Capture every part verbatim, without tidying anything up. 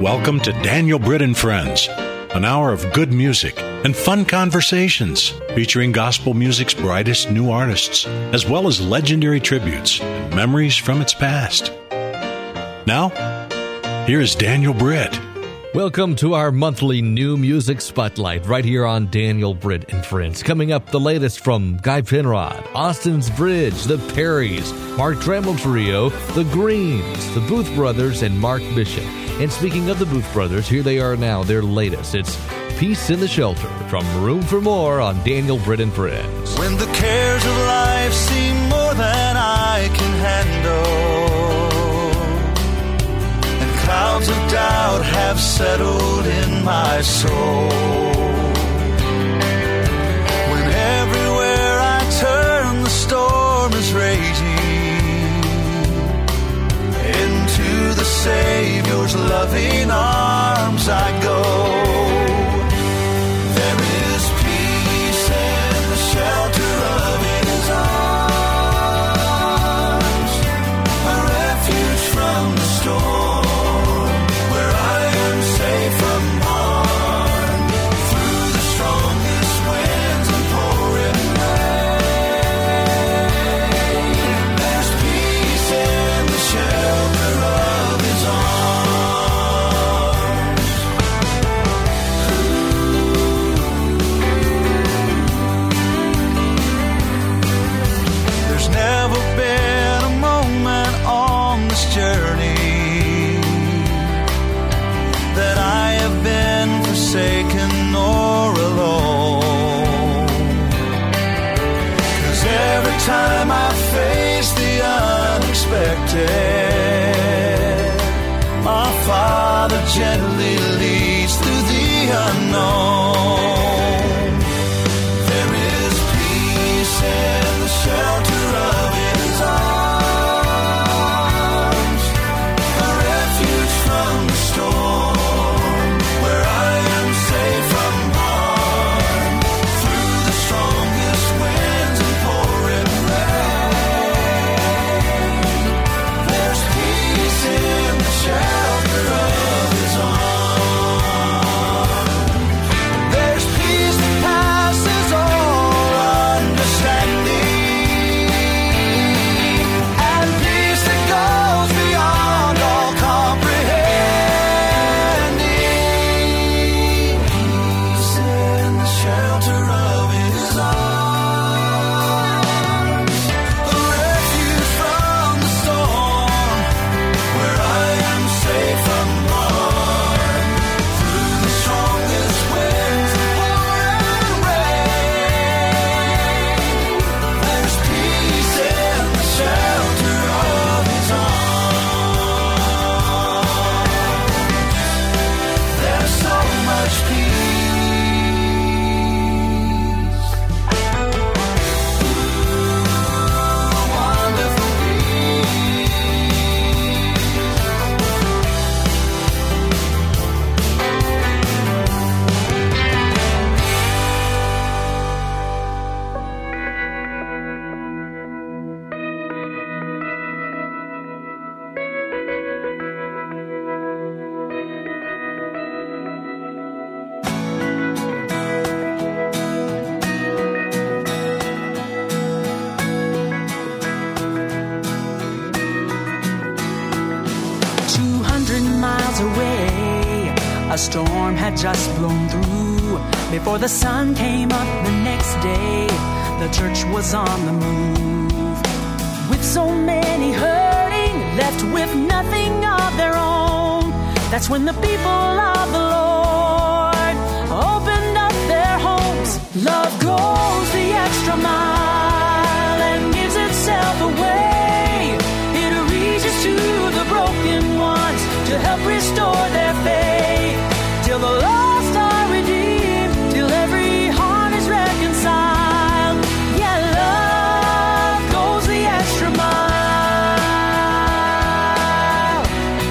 Welcome to Daniel Britt and Friends, an hour of good music and fun conversations featuring gospel music's brightest new artists, as well as legendary tributes and memories from its past. Now, here is Daniel Britt. Welcome to our monthly new music spotlight right here on Daniel Britt and Friends. Coming up, the latest from Guy Penrod, Austin's Bridge, the Perrys, Mark Trammell Trio, the Greens, the Booth Brothers, and Mark Bishop. And speaking of the Booth Brothers, here they are now, their latest. It's Peace in the Shelter from Room for More on Daniel Britt and Friends. When the cares of life seem more than I can handle, clouds of doubt have settled in my soul. When everywhere I turn the storm is raging, into the Savior's loving arms I go. There is peace in the shelter of His arms, a refuge from the storm. Forsaken or alone, 'cause every time I face the unexpected, my Father gently leads through the unknown. There is peace in the shelter of His arms, a refuge from the storm. A storm had just blown through. Before the sun came up the next day, the church was on the move. With so many hurting, left with nothing of their own, that's when the people of the Lord opened up their homes. Love goes the extra mile and gives itself away. It reaches to the broken ones to help restore their faith. Till the lost are redeemed, till every heart is reconciled. Yeah, love goes the extra mile.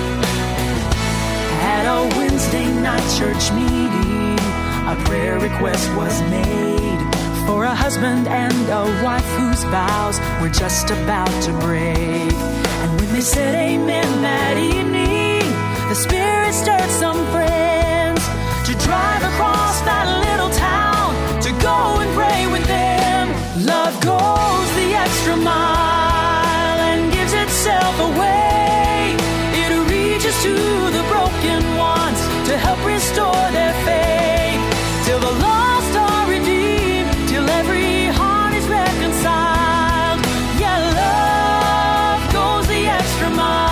At a Wednesday night church meeting, a prayer request was made for a husband and a wife whose vows were just about to break. And when they said amen that evening, the Spirit stirred some friends to drive across that little town to go and pray with them. Love goes the extra mile and gives itself away. It reaches to the broken ones to help restore their faith, till the lost are redeemed, till every heart is reconciled. Yeah, love goes the extra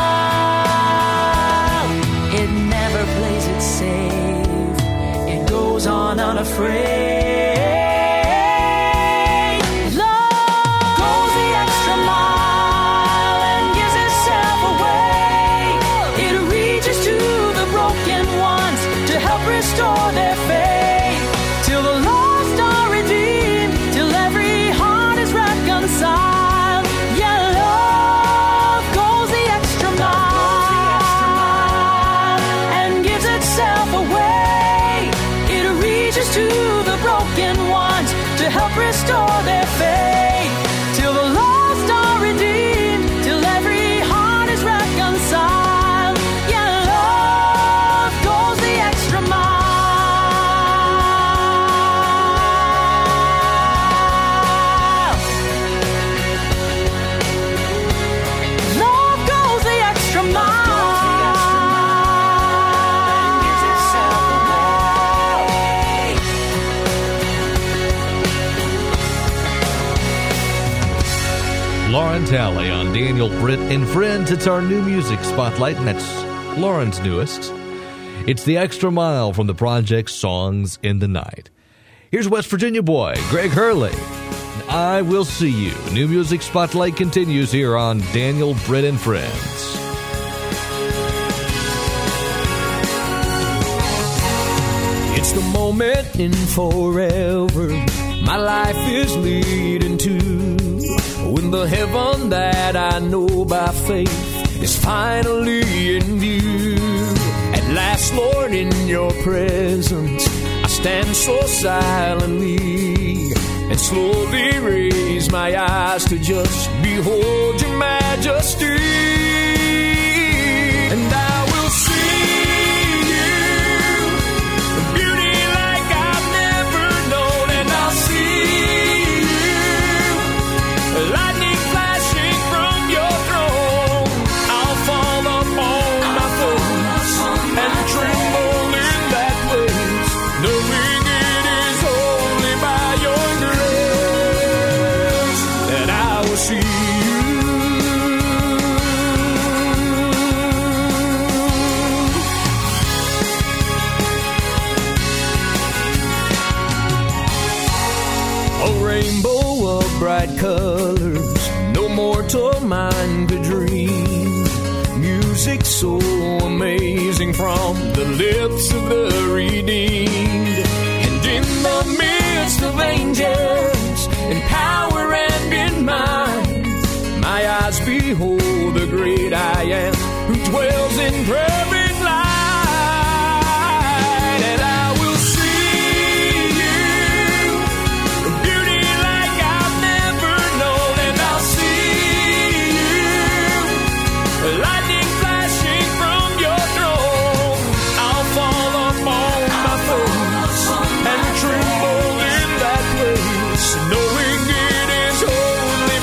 mile. It never plays it safe. It goes on unafraid. Restore their faith, till the lost are redeemed, till every heart is reconciled. Yeah, love goes the extra mile and gives itself away. It reaches to the broken ones to help restore their faith, till the lost are redeemed, till every heart is reconciled. Yeah, love goes the extra mile. Lauren Talley on Daniel Britt and Friends. It's our new music spotlight, and that's Lauren's newest. It's The Extra Mile from the project Songs in the Night. Here's West Virginia boy Greg Hurley. I Will See You. New music spotlight continues here on Daniel Britt and Friends. It's the moment in forever my life is leading to, when the heaven that I know by faith is finally in view. At last, Lord, in your presence I stand so silently and slowly raise my eyes to just behold your majesty. And I will see bright colors no mortal mind could dream. Music so amazing from the lips of the redeemed. And in the midst of angels, in power and in might, my eyes behold the great I Am who dwells in perfect light. And I will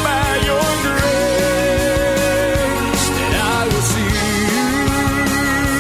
see you.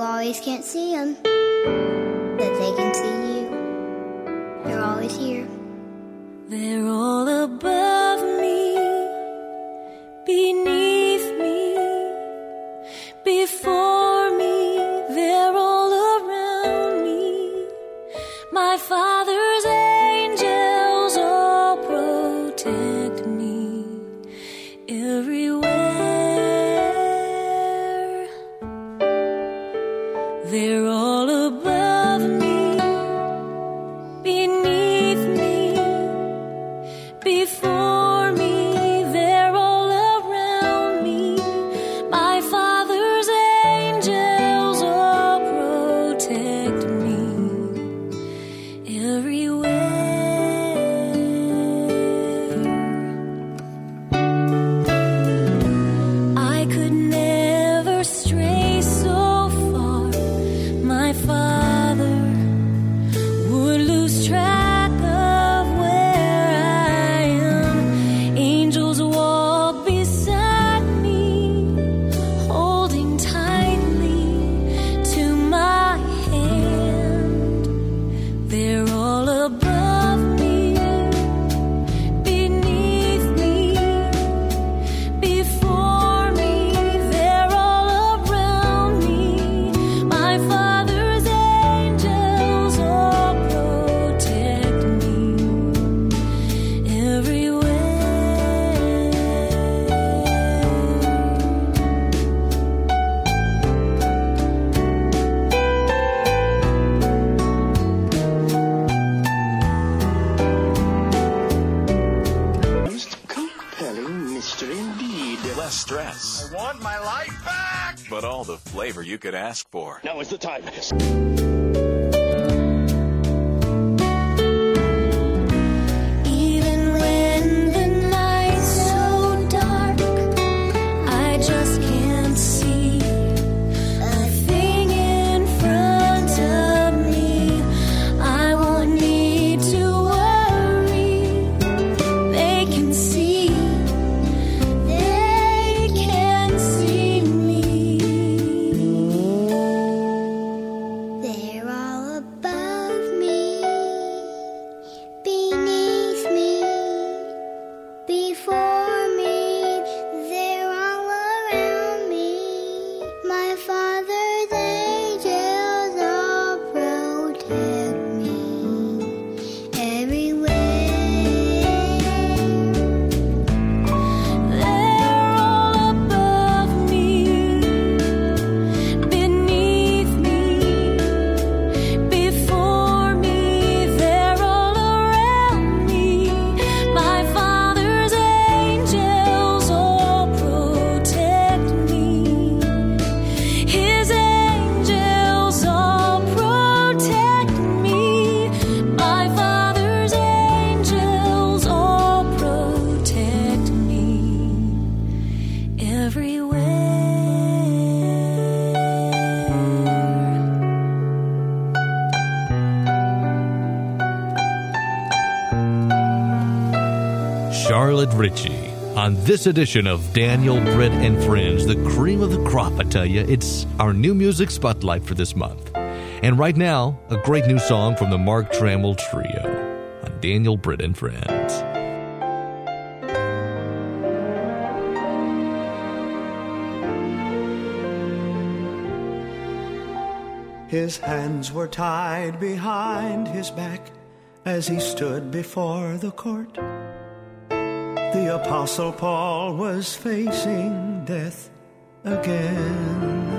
always can't see them, but they can see you. They're always here. They're all above me, beneath me, before me, they're all around me. My Father's angels all protect me everywhere. They're all above me, beneath me, before me, they're all around me. My Father's angels all protect me everywhere. I could never stray so far. My Father would lose track of where I am. Angels walk beside me, holding tightly to my hand. They're all above me, beneath me, before me, they're all around me. My Father's angels all protect me everywhere. Most compelling mystery indeed. Less stress, I want my life back! but all the flavor you could ask for. Now is the time. Even when the night's so dark, I just can't see a thing in front of me. I won't need to worry. They can see, they can see me. They're all above me, beneath me, before me, they're all around me. My Father's angels all protect me everywhere. They're all above me, beneath me, before me, they're all around me. My Father's angels all protect me. His angels all protect me. My Father's angels all protect me everywhere. Charlotte Ritchie on this edition of Daniel, Britt, and Friends, the cream of the crop, I tell you. It's our new music spotlight for this month. And right now, a great new song from the Mark Trammell Trio on Daniel, Britt, and Friends. His hands were tied behind his back as he stood before the court. The Apostle Paul was facing death again.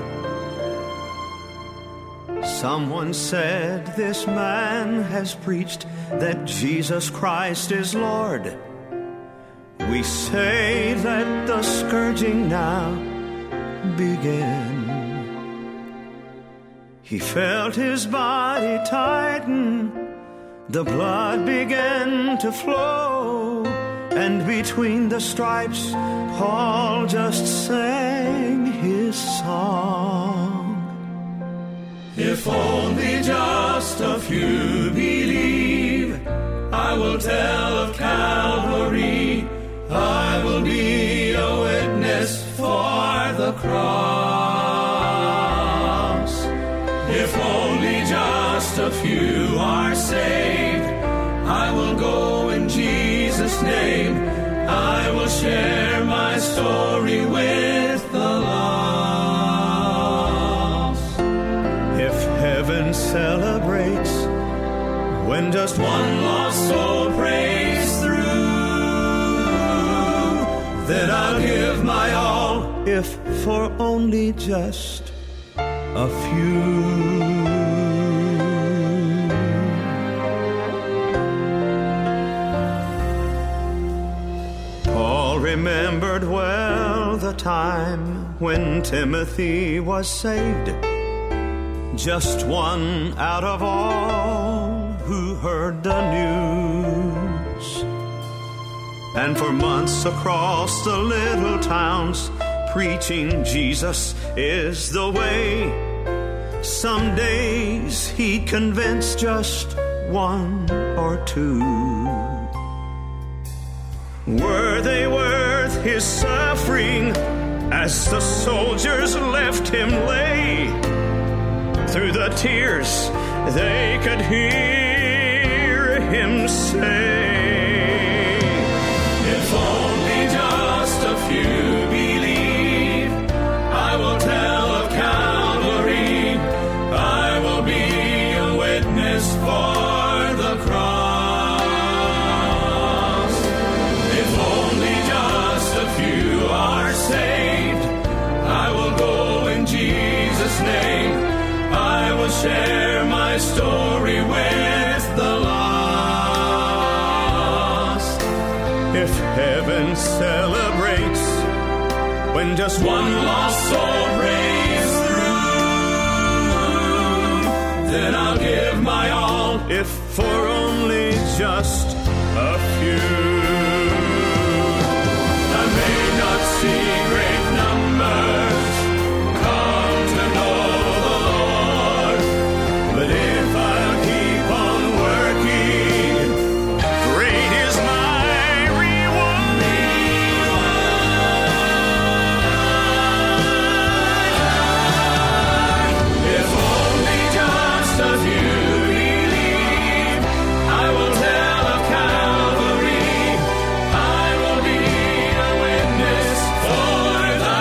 Someone said, "This man has preached that Jesus Christ is Lord." We say, let the scourging now begin. He felt his body tighten, the blood began to flow, and between the stripes, Paul just sang his song. If only just a few believe, I will tell of Calvary, I will be a witness for the cross. If only just a few are saved, I will go in Jesus' name. I will share my story with the lost. If heaven celebrates when just one lost soul prays through, then I'll give my all, if for only just a few. Paul remembered well the time when Timothy was saved, just one out of all who heard the news. And for months across the little towns, preaching Jesus is the way. Some days he'd convince just one or two. Were they worth his suffering as the soldiers left him lay? Through the tears they could hear him say, if only just a few believe, I will tell of Calvary, I will be a witness for the cross. If only just a few are saved, I will go in Jesus' name. I will share my story with the lost. If heaven celebrates when just one lost soul prays through, then I'll give my all, if for only just a few. I may not see great numbers come to know the Lord, but if I'll keep on working, great is my reward. If only just a few believe, I will tell of Calvary, I will be a witness for the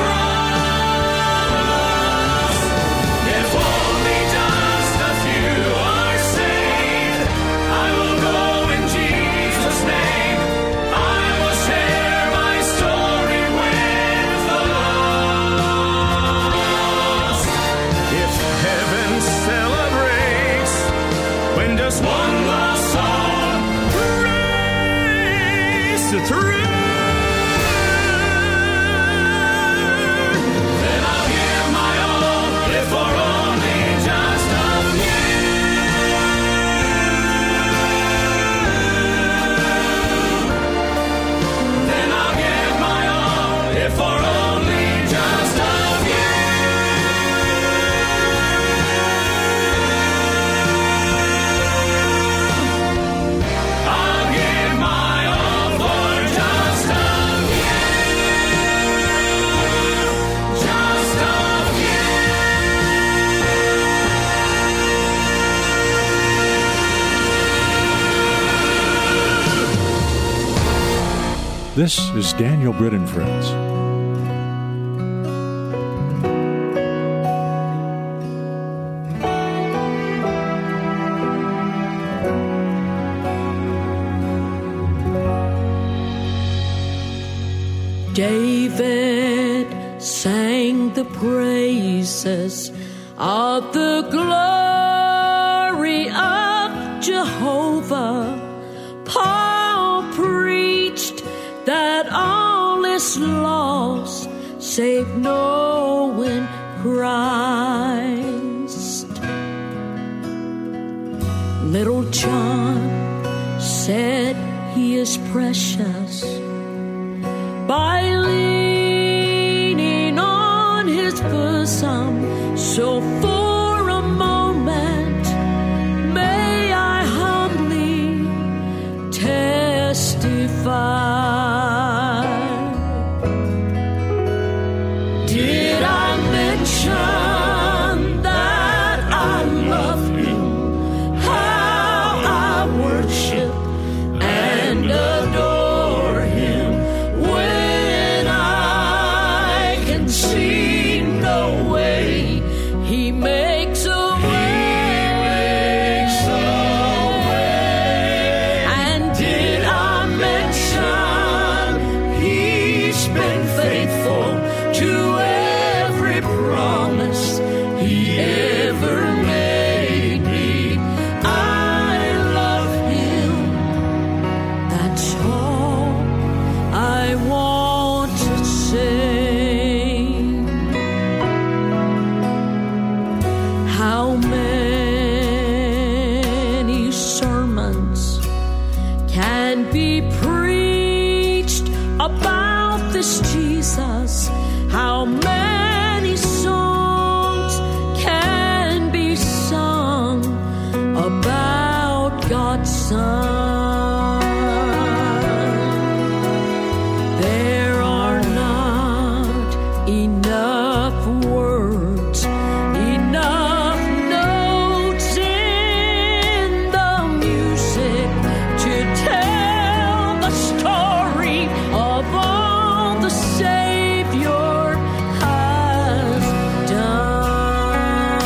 cross. If only just a few are saved, I will go in Jesus' name. I will share my story with the lost. If heaven celebrates when just one lost soul prays through, then I'll give my all, if for only just a few. Then I'll give my all, if for only just a few. I'll give my all for just a few. Just a This is Daniel Britt and Friends. David sang the praises of the glory of Jehovah. Paul preached that all is lost save knowing Christ. Little John said he is precious by leaning on his bosom. So for a moment may I humbly testify. Did I mention that He ever made me. I love Him. That's all I want to say. How many sermons can be preached about this Jesus? How many songs can be sung about God's Son? There are not enough words, enough notes in the music to tell the story of all the Savior has done.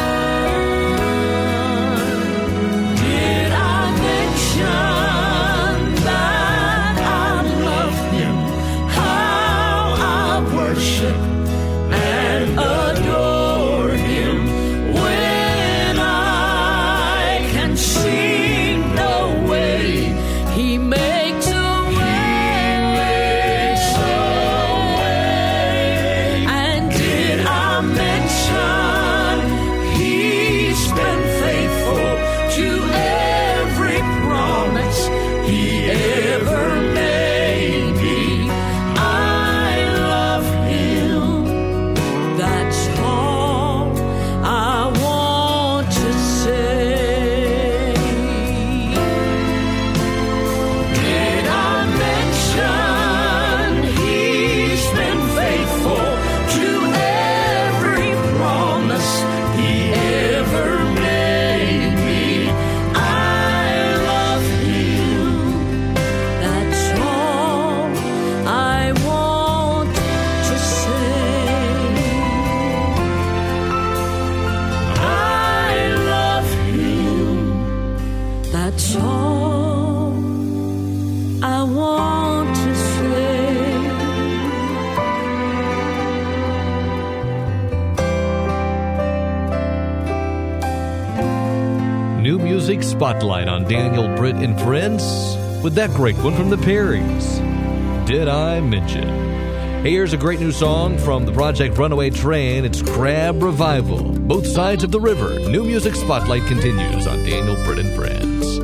Did I mention that I love Him? How I worship and adore Him when I can sing the way He makes a way. And did I mention He's been faithful to every promise He ever made me? I love Him. That's all I want to say. Did I mention He's been faithful to every promise He ever made me? I love Him. That's all I want to say. I love Him. That's all I want to say. New Music Spotlight on Daniel Britt and Friends with that great one from the Perrys. Did I mention? Hey, here's a great new song from the project Runaway Train. It's Crab Revival. Both sides of the river. New Music Spotlight continues on Daniel Britt and Friends.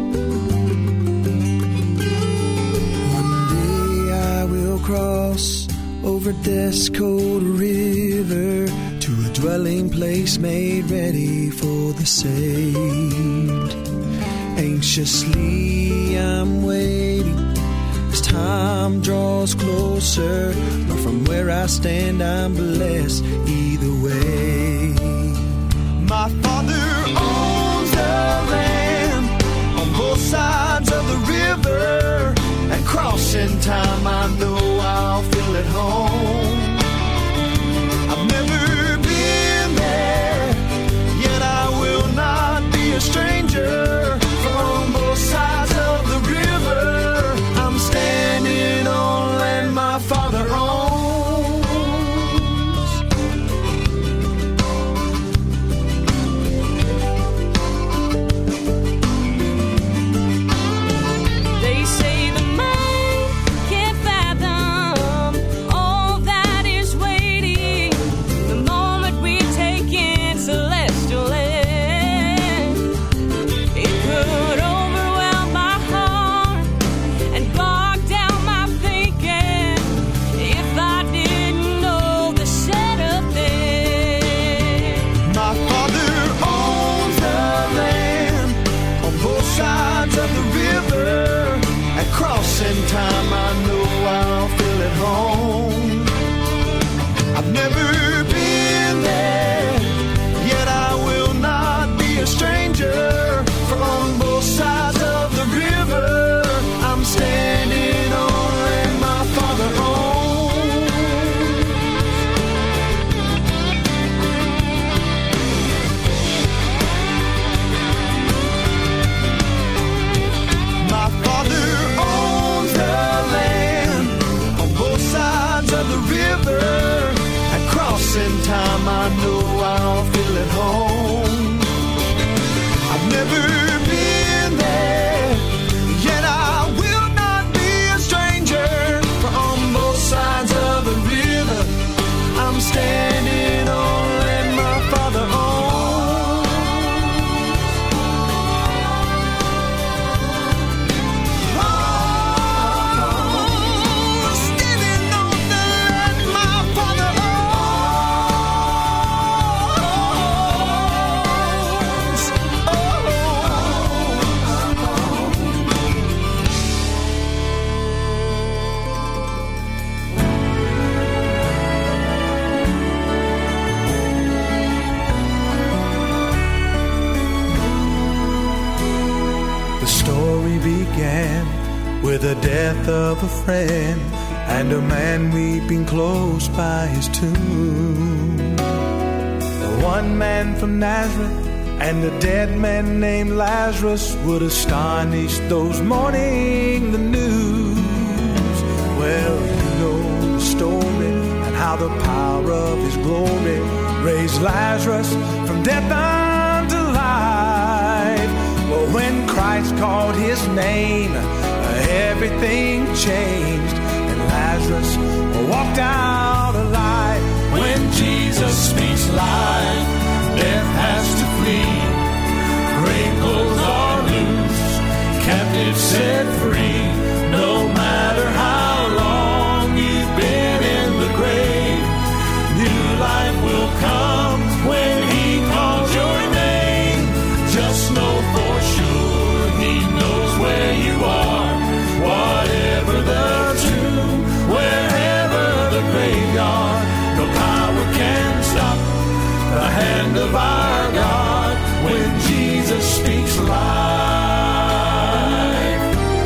One day I will cross over this cold river to a dwelling place made ready for the saved. Anxiously I'm waiting as time draws closer, but from where I stand I'm blessed either way. My Father owns the land on both sides of the river, and crossing time I know I'll feel at home. I've never been there, yet I will not be a stranger. From both sides of the river, I'm standing on land my Father owns. They say the mind can't fathom all that is waiting the moment we take in celestial land. It could overwhelm my heart and bog down my thinking if I didn't know the setup there. My Father owns the land on both sides of the river. At crossing time I know I'll feel at home. I've never been there, yet I will not be a stranger. From both sides of the river, I'm standing on land my Father owns. My Father owns the land with the death of a friend and a man weeping close by his tomb. The one man from Nazareth and a dead man named Lazarus would astonish those mourning the news. Well, you know the story and how the power of his glory raised Lazarus from death unto life. Well, when Christ called his name, everything changed and Lazarus walked out alive. When Jesus speaks life, death has to flee. Grave clothes are loose, captives set free. No matter how long you've been in the grave, new life will come when he calls your name. Just know for sure he knows where you are. Whatever the tomb, wherever the graveyard, no power can stop the hand of our God when Jesus speaks life.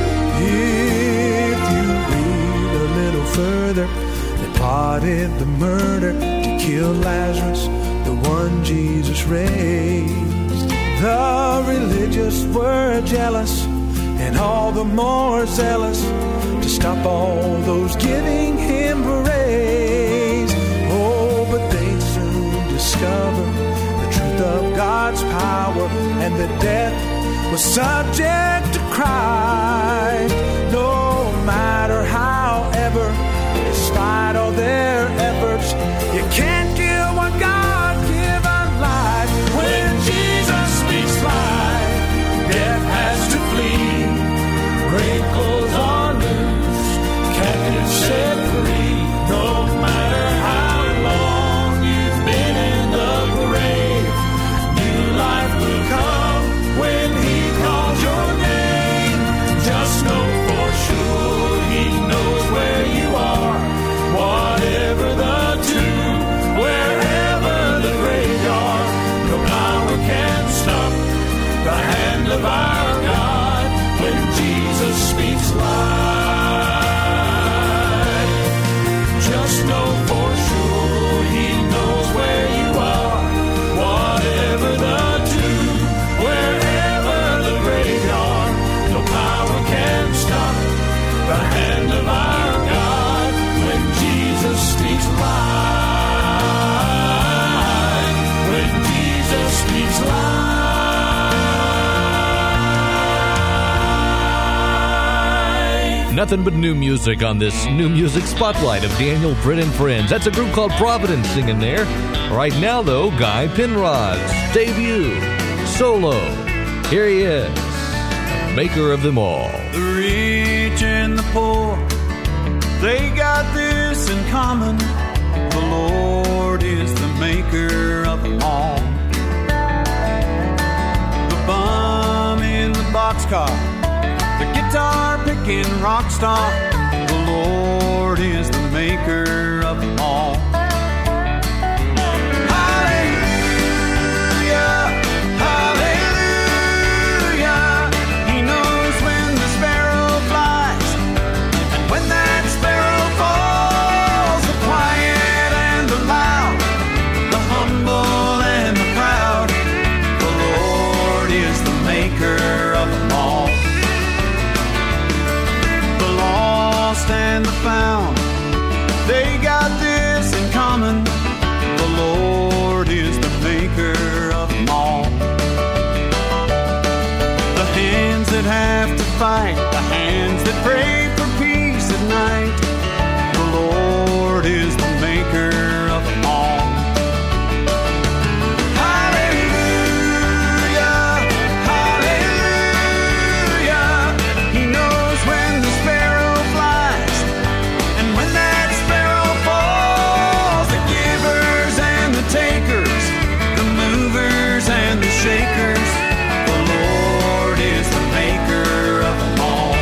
If you read a little further, they plotted the murder to kill Lazarus, the one Jesus raised. The religious were jealous and all the more zealous to stop all those giving him praise. Oh, but they'd soon discover the truth of God's power and that death was subject to Christ. No matter however, despite all their efforts, you can't kill what God given life. When Jesus speaks life, death has to flee. Grave clothes are loose, captives set free. No matter how long you've been in the grave, new life will come when he calls your name. Just know for sure he knows where you are. Whatever the tomb, wherever the graveyard, no power can stop the hand of our God when Jesus speaks life. Just know for sure he knows where you are. Whatever the tomb, wherever the graveyard, no power can stop the hand of our God when Jesus speaks life. When Jesus speaks life. Nothing but new music on this new music spotlight of Daniel Britt and Friends. That's a group called Providence singing there. Right now, though, Guy Penrod's debut solo. Here he is, maker of them all. The rich and the poor, they got this in common. The Lord is the maker of them all. The bum in the boxcar, the guitar picking rock star, the Lord is the maker of them all. Hallelujah, hallelujah. He knows when the sparrow flies and when that sparrow falls. The quiet and the loud, the humble and the proud, the Lord is the maker of them all. And the found, they got this in common. The Lord is the maker of them all. The hands that have to fight, the hands that pray for peace at night, the Lord is the maker of them all. Shakers, the Lord is the maker of them all.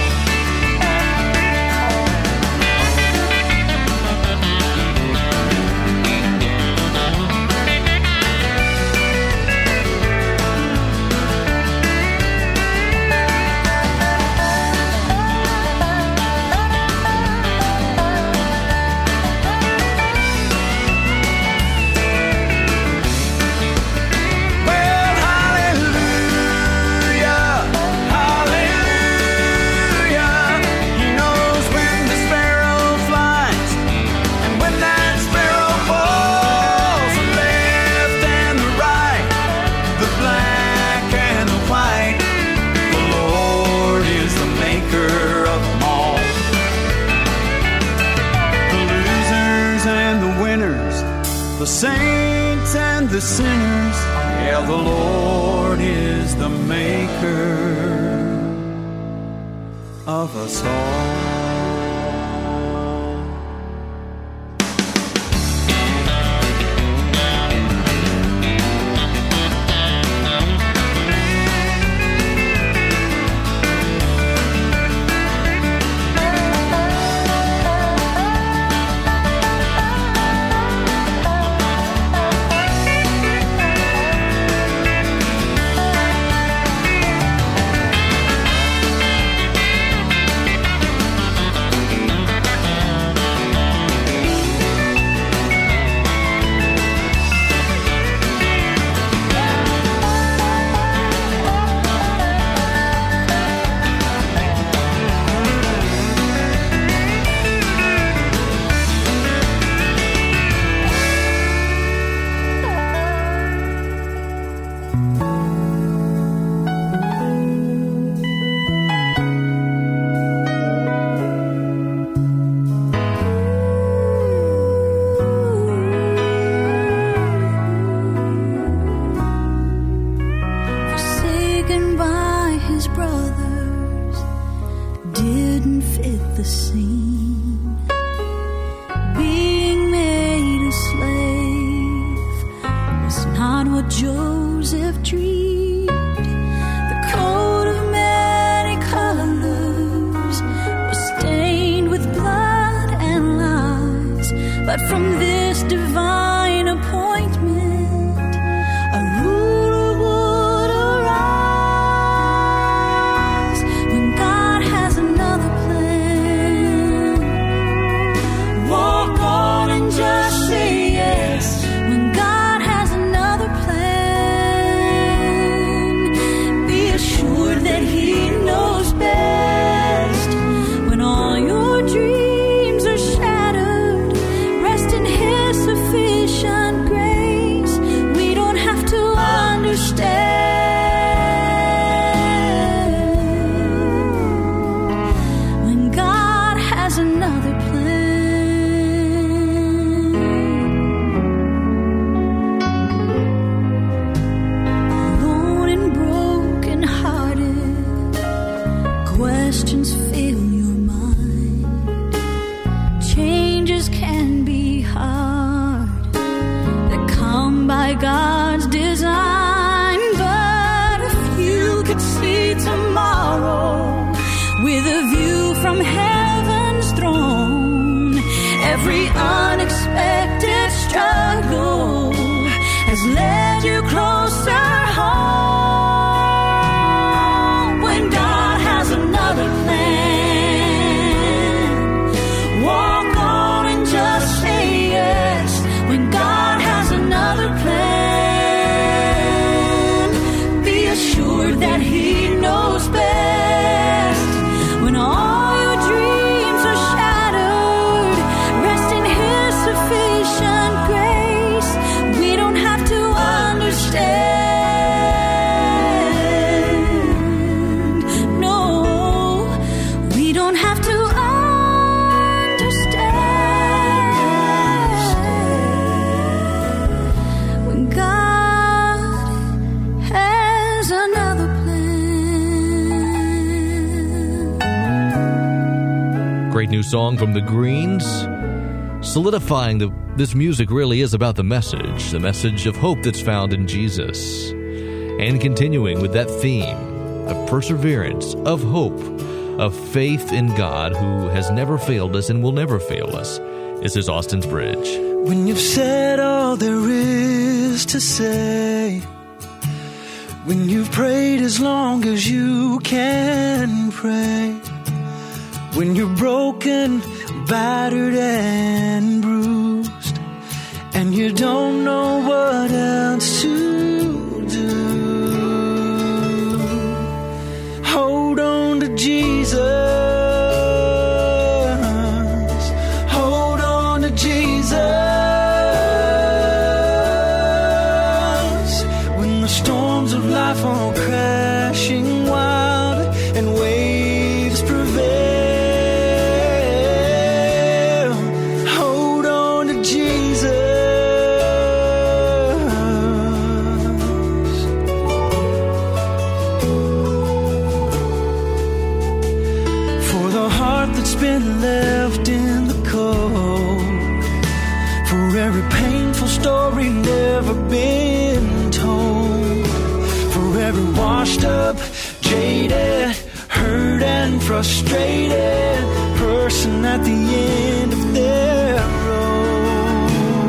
sinners. Yeah, the Lord is the maker of us all. New song from the Greens, solidifying that this music really is about the message, the message of hope that's found in Jesus, and continuing with that theme of perseverance, of hope, of faith in God who has never failed us and will never fail us. This is Austin's Bridge. When you've said all there is to say, when you've prayed as long as you can pray, when you're broken, battered, and bruised, and you don't know what else to do, hold on to Jesus. Hold on to Jesus. When the storms of life are crashing wild and waves prevail, hold on to Jesus. what's been left in the cold, for every painful story never been told, for every washed up, jaded, hurt and frustrated person at the end of their road.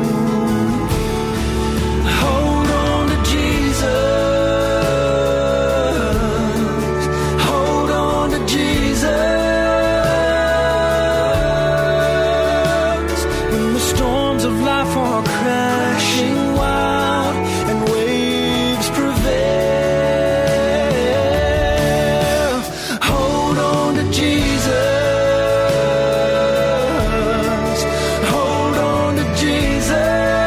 Hold on to Jesus. Hold on to Jesus. When the storms of life are crashing wild and waves prevail, hold on to Jesus. Hold on to Jesus.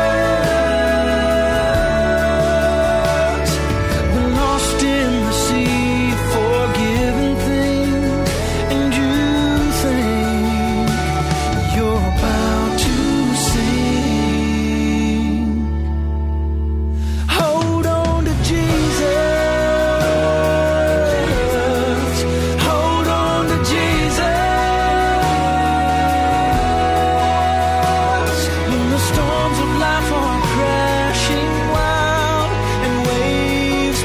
We're lost in the sea, forgiven things, and you think you're about to sing. Hold on to Jesus. Hold on to Jesus. When the storms of life are crashing wild and waves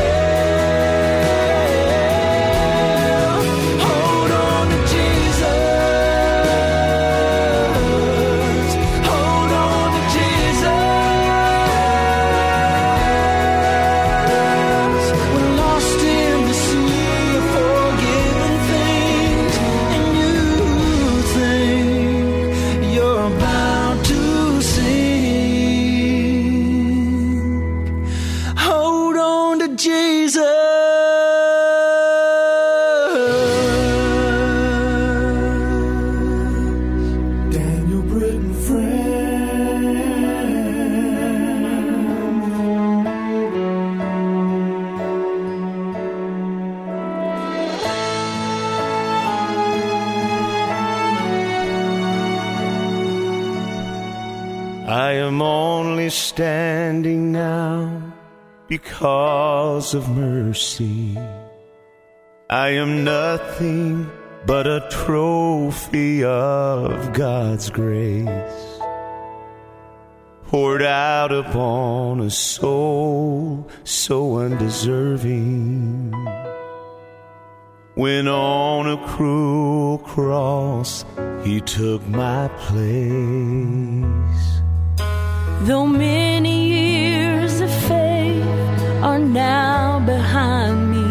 prevail, hold on to Jesus. Hold on to Jesus. We're lost in the sea of forgiven things, and you think you're about to sing. Hold on to Jesus. Daniel Britton Friend. I am only standing now because of mercy. I am nothing but a trophy of God's grace, poured out upon a soul so undeserving. When on a cruel cross He took my place. Though many years of faith are now behind me,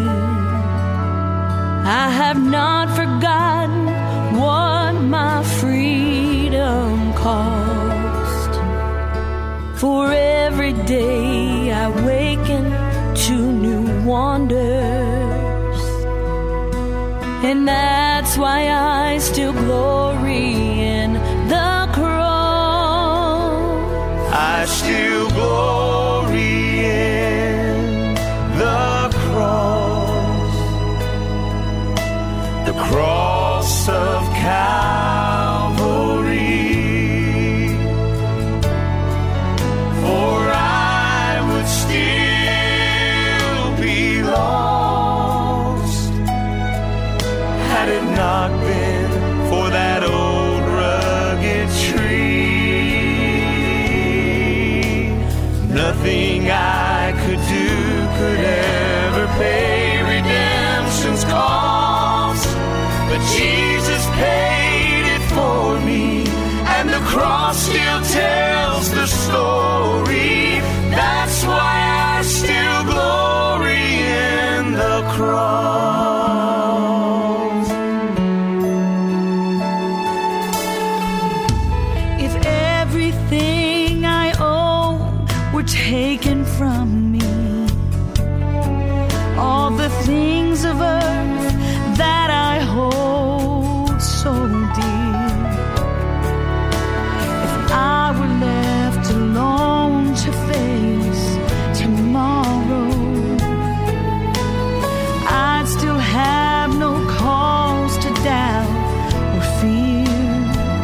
I have not forgotten what my freedom cost. For every day I waken to new wonders, and that's why I still glory in the cross. I still glory in the cross, the cross of Calvary. For I would still be lost had it not been for that old rugged tree. Nothing I could do could ever pay redemption's cost, but Jesus paid it for me, and the cross still tells the story. That's why I still glory in the cross. If everything I own were taken from me, all the things of earth that I hold so dear, if I were left alone to face tomorrow, I'd still have no cause to doubt or fear.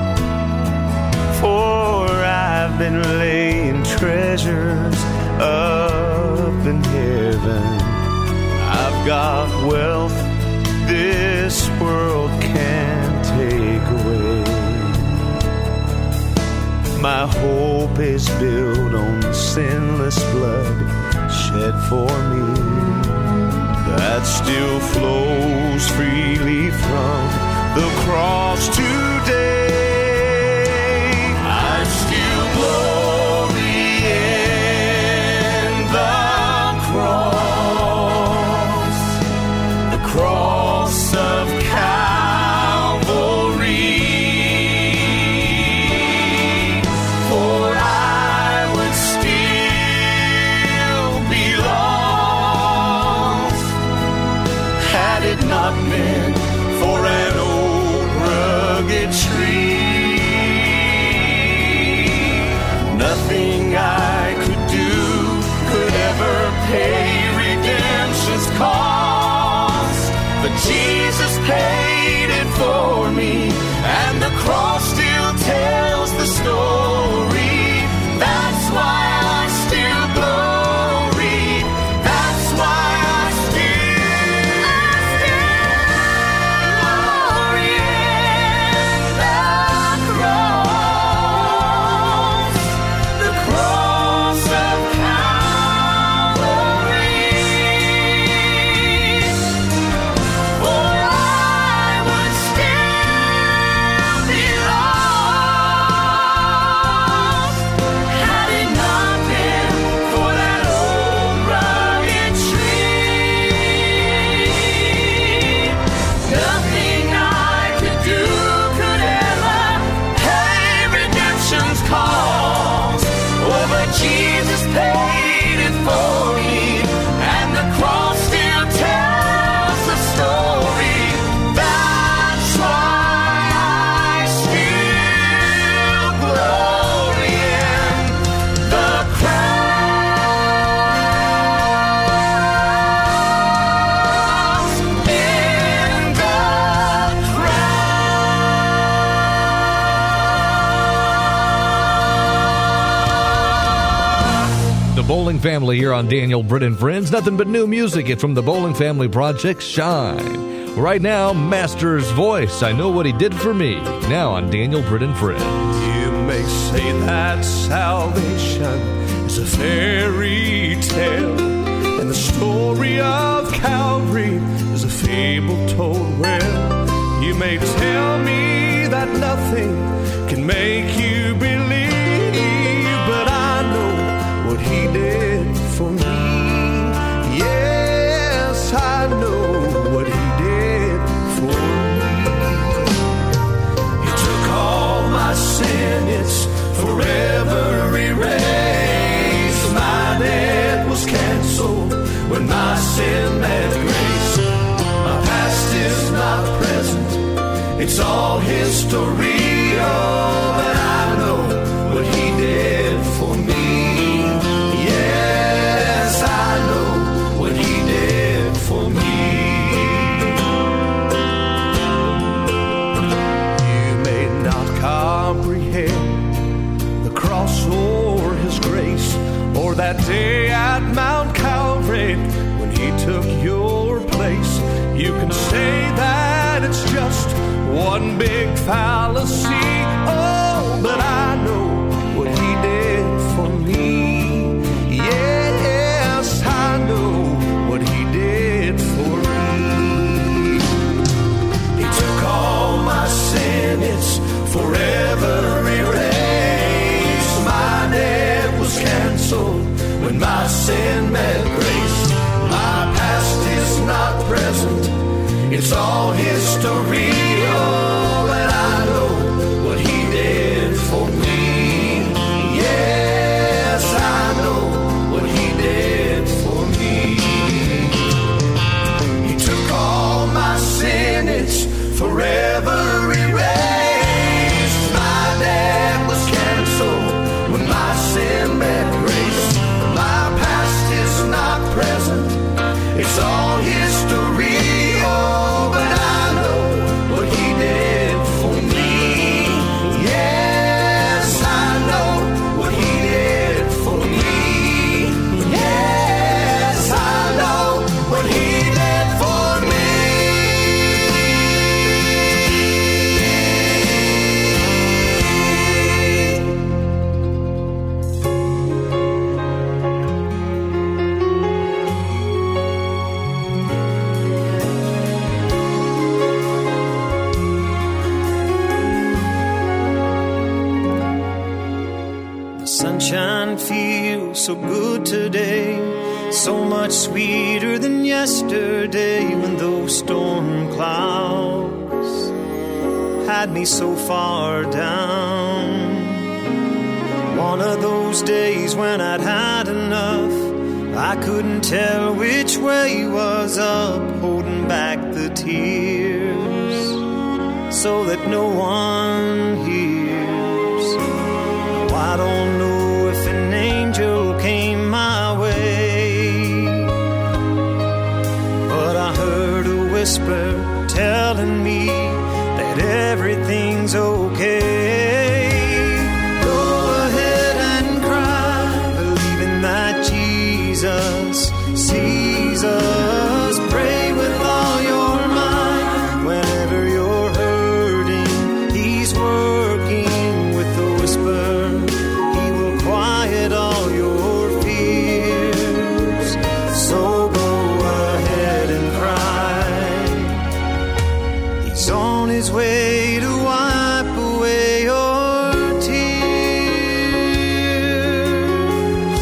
For I've been laying treasures up in heaven. I've got wealth this world can't take away. My hope is built on the sinless blood shed for me, that still flows freely from the cross today. I still glory in the cross, the cross of Calvary, for I would still be lost had it not been for an old rugged tree. Nothing I could do could ever pay redemption's cost, but Jesus paid it for me, and the cross still tells the story. That's why I still glory. That's why I still, I still glory in the cross, the cross of Calvary. For I would still be lost had it not been for that old rugged tree. Nothing I could do could ever pay redemption's cost. Oh, but Jesus paid it for me, and the cross still tells the story. That's why I still glory in the cross, in the The Bowling Family here on Daniel Britt and Friends. Nothing but new music. It's from the Bowling Family Project, Shine. Right now, Master's Voice, I Know What He Did For Me. Now on Daniel Britt and Friends. You may say that salvation is a fairy tale, and the story of Calvary is a fable told well. You may tell me that nothing can make you believe, but I know what He did for me. Yes, I know what He did for me. He took all my sin, it's forever erased. My debt was canceled when my sin met grace. My past is not present, it's all history. Oh, but I know what He did for me. Yes, I know what He did for me. You may not comprehend the cross or His grace, or that day at Mount Calvary when He took your place. You can say that it's just one big fallacy. Oh, but I know what He did for me. Yes, I know what He did for me. He took all my sin, it's forever erased. My debt was canceled when my sin met grace. My past is not present, it's all history. Oh, and I know what He did for me. Yes, I know what He did for me. He took all my sin, it's forever erased. My debt was canceled when my sin met grace. My past is not present, it's all history. Oh, but I know what He did for me. Yes, I know what He did for me. Yes, I know what He did for me. feel so good today, so much sweeter than yesterday when those storm clouds had me so far down. One of those days when I'd had enough, I couldn't tell which way was up, holding back the tears so that no one hears. Oh, I don't know if an angel came my way, but I heard a whisper telling me that everything's okay. Go ahead and cry, believing that Jesus sees us. Pray with all your might. Whenever you're hurting, He's working with a whisper. He will quiet all your fears. So go ahead and cry. He's on His way to wipe away your tears.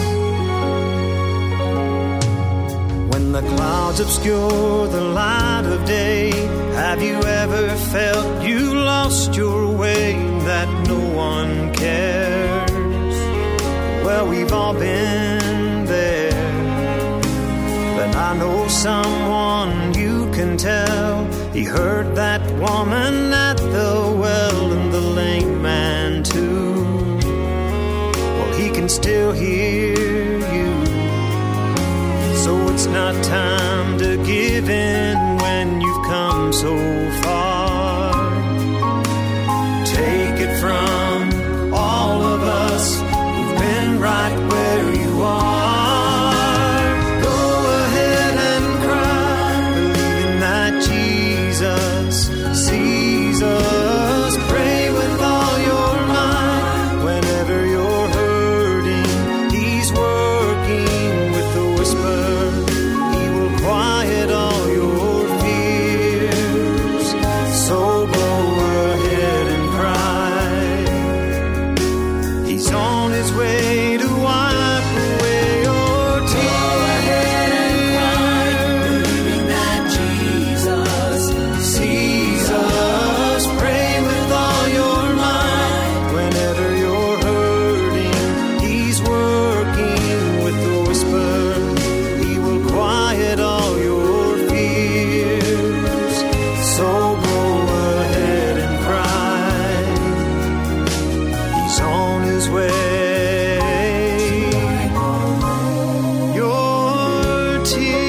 When the clouds obscure the light of day, have you ever felt you lost your way, that no one cares? Well, we've all been there, but I know someone you can tell. He heard that woman at the well and the lame man too. Well, he can still hear you. So it's not time to give in when you've come so far. Take it from all of us who've been right where you are. Go ahead and cry, believing that Jesus sees us. Pray with all your might. Whenever you're hurting, He's working with a whisper. He will quiet all your fears. So go ahead and cry. He's on His way to wipe away your tears. Go ahead and cry, believing that Jesus sees us. Pray with all your might. Whenever you're hurting, He's working with a whisper. He will quiet all your fears. So go ahead and cry. He's on His way. Your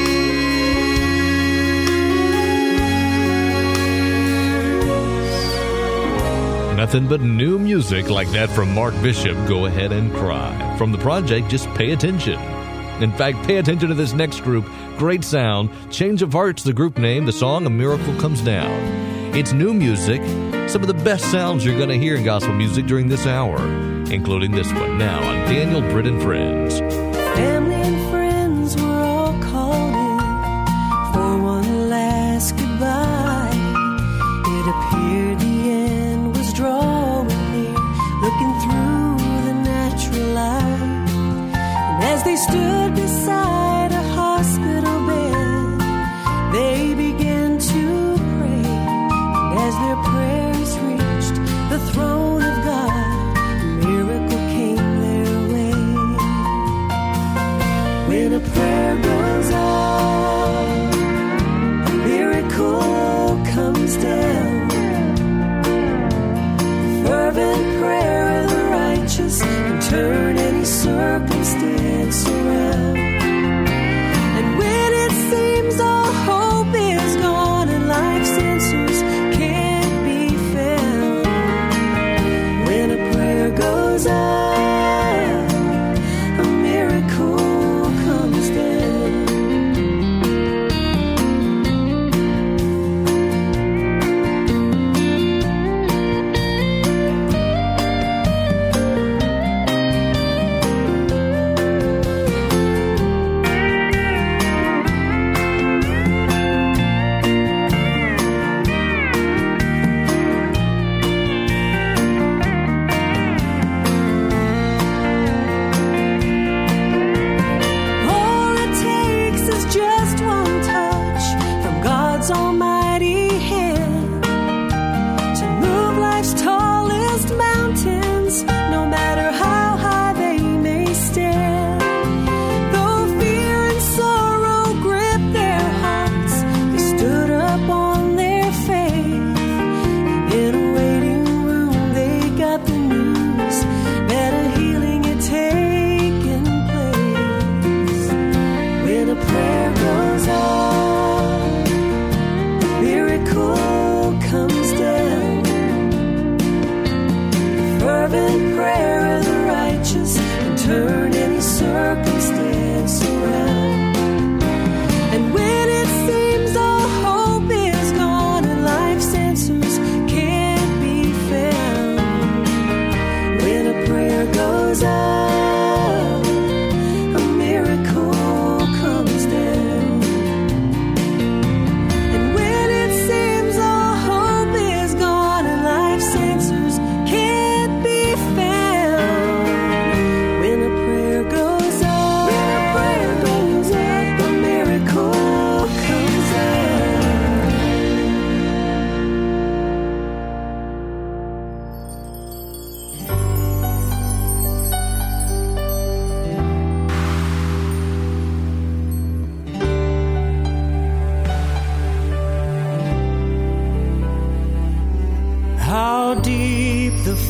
tears. Nothing but new music like that from Mark Bishop. Go ahead and cry. From the project, just pay attention. In fact, pay attention to this next group. Great sound. Change of Heart's the group name. The song, A Miracle Comes Down. It's new music. Some of the best sounds you're going to hear in gospel music during this hour, including this one now on Daniel Britt and Friends. Family and friends were all called in for one last goodbye. It appeared the end was drawing near, looking through the natural light. And as they stood beside a hospital bed, they began to pray. And as their prayers reached the throne of God, a miracle came their way.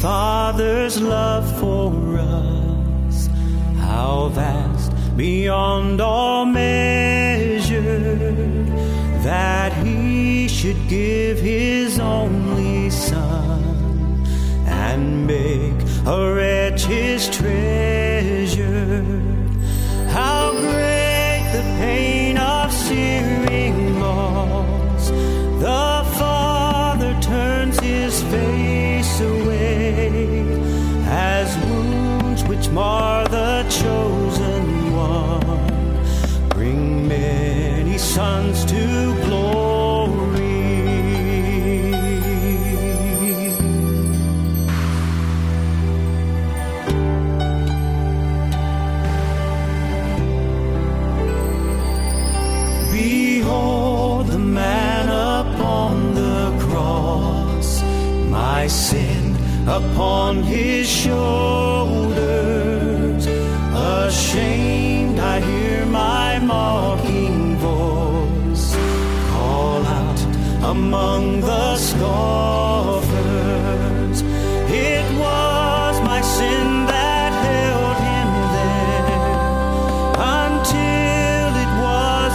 Father's love for us, how vast beyond all measure, that he should give his only Son and make a wretch his treasure. How great the pain of searing loss, the Father turns his face away, as wounds which mar the chosen one bring many sons to glory. Behold the man upon the cross, my sin upon his shoulders. Ashamed, I hear my mocking voice call out among the scoffers. It was my sin that held him there until it was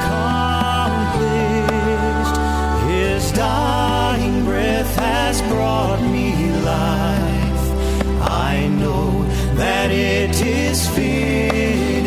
accomplished. His dying breath has brought me life. I know that it is finished.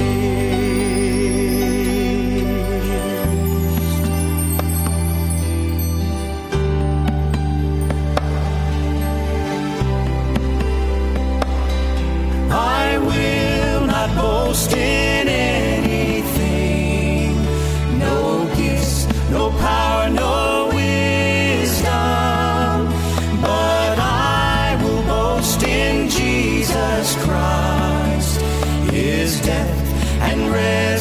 I will not boast in anything, no gifts, no power, no wisdom, but I will boast in Jesus Christ, his death and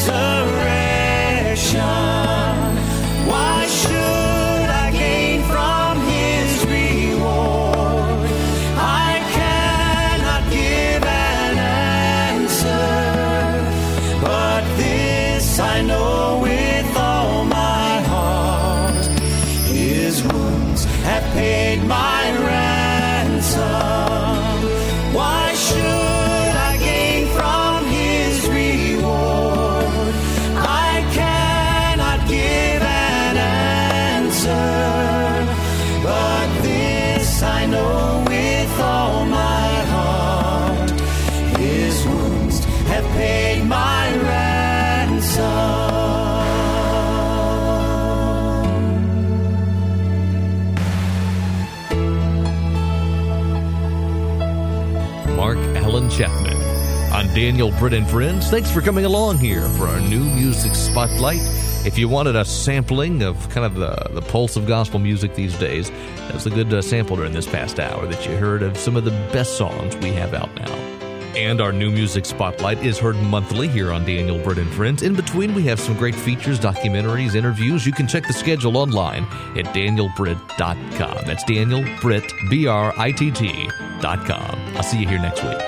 resurrection. Why should I gain from his reward? I cannot give an answer, but this I know with all my heart, his wounds have paid my ransom. Why should I gain from his reward? I cannot give an answer, but this I know with all my heart, his wounds have paid my ransom. Mark Allen Chapman on Daniel Britt and Friends. Thanks for coming along here for our new music spotlight. If you wanted a sampling of kind of the, the pulse of gospel music these days, that's a good uh, sample during this past hour that you heard of some of the best songs we have out now. And our new music spotlight is heard monthly here on Daniel Britt and Friends. In between, we have some great features, documentaries, interviews. You can check the schedule online at daniel britt dot com. That's Daniel Britt, B R I T T dot com. I'll see you here next week.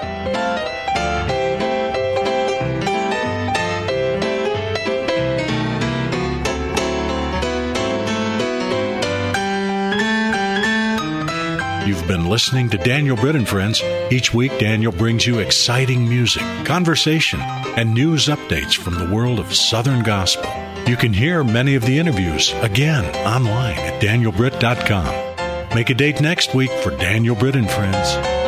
You've been listening to Daniel Britt and Friends. Each week, Daniel brings you exciting music, conversation, and news updates from the world of Southern Gospel. You can hear many of the interviews again online at daniel britt dot com. Make a date next week for Daniel Britt and Friends.